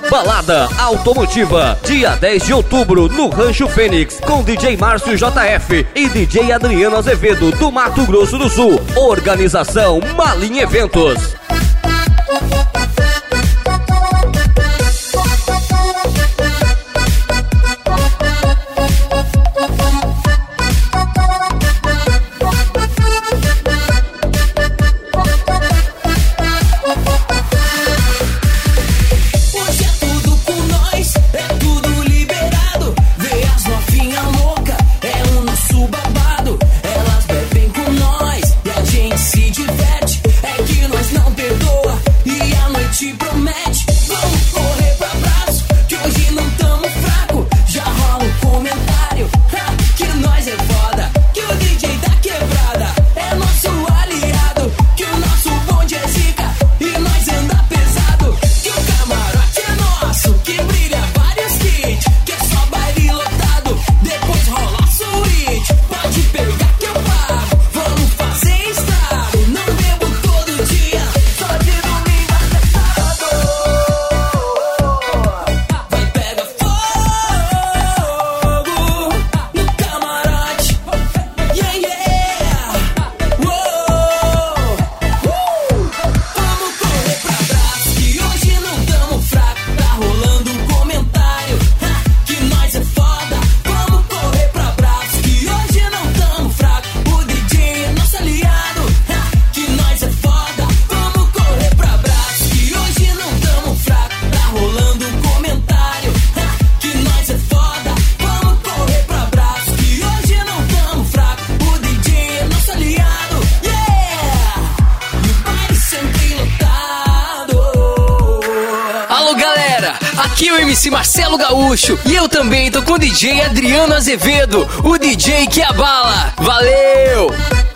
Balada Automotiva, dia 10 de outubro no Rancho Fênix, com DJ Márcio JF e DJ Adriano Azevedo do Mato Grosso do Sul. Organização Malim Eventos. Aqui é o MC Marcelo Gaúcho e eu também tô com o DJ Adriano Azevedo, o DJ que abala. Valeu!